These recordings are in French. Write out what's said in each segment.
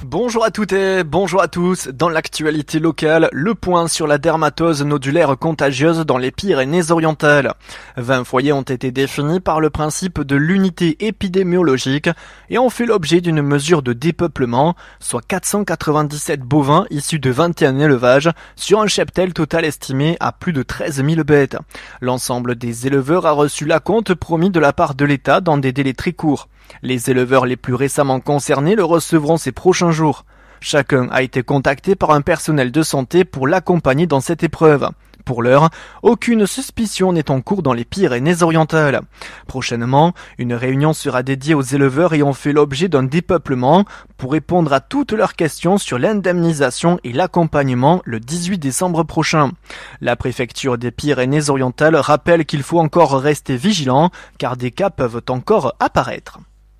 Bonjour à toutes et bonjour à tous. Dans l'actualité locale, le point sur la dermatose nodulaire contagieuse dans les Pyrénées-Orientales. 20 foyers ont été définis par le principe de l'unité épidémiologique et ont fait l'objet d'une mesure de dépeuplement, soit 497 bovins issus de 21 élevages sur un cheptel total estimé à plus de 13 000 bêtes. L'ensemble des éleveurs a reçu l'acompte promis de la part de l'État dans des délais très courts. Les éleveurs les plus récemment concernés le recevront ces prochains jours. Chacun a été contacté par un personnel de santé pour l'accompagner dans cette épreuve. Pour l'heure, aucune suspicion n'est en cours dans les Pyrénées-Orientales. Prochainement, une réunion sera dédiée aux éleveurs ayant fait l'objet d'un dépeuplement pour répondre à toutes leurs questions sur l'indemnisation et l'accompagnement le 18 décembre prochain. La préfecture des Pyrénées-Orientales rappelle qu'il faut encore rester vigilant car des cas peuvent encore apparaître.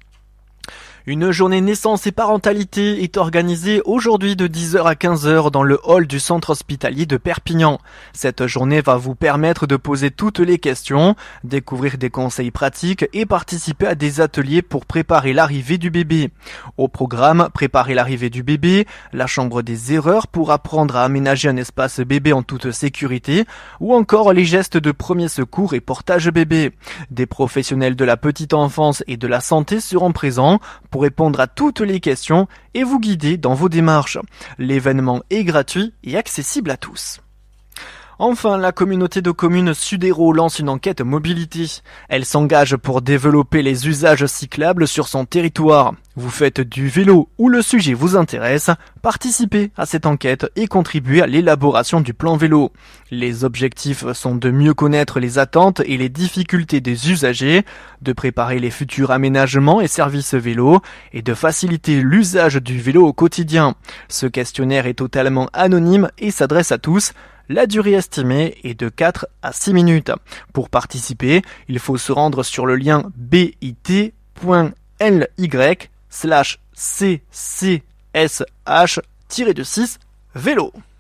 Une journée naissance et parentalité est organisée aujourd'hui de 10h à 15h dans le hall du centre hospitalier de Perpignan. Cette journée va vous permettre de poser toutes les questions, découvrir des conseils pratiques et participer à des ateliers pour préparer l'arrivée du bébé. Au programme, préparer l'arrivée du bébé, la chambre des erreurs pour apprendre à aménager un espace bébé en toute sécurité, ou encore les gestes de premier secours et portage bébé. Des professionnels de la petite enfance et de la santé seront présents pour répondre à toutes les questions et vous guider dans vos démarches. L'événement est gratuit et accessible à tous. Enfin, la communauté de communes Sud-Hérault lance une enquête mobilité. Elle s'engage pour développer les usages cyclables sur son territoire. Vous faites du vélo ou le sujet vous intéresse, participez à cette enquête et contribuez à l'élaboration du plan vélo. Les objectifs sont de mieux connaître les attentes et les difficultés des usagers, de préparer les futurs aménagements et services vélo et de faciliter l'usage du vélo au quotidien. Ce questionnaire est totalement anonyme et s'adresse à tous. La durée estimée est de 4 à 6 minutes. Pour participer, il faut se rendre sur le lien bit.ly/ccs/6 vélo.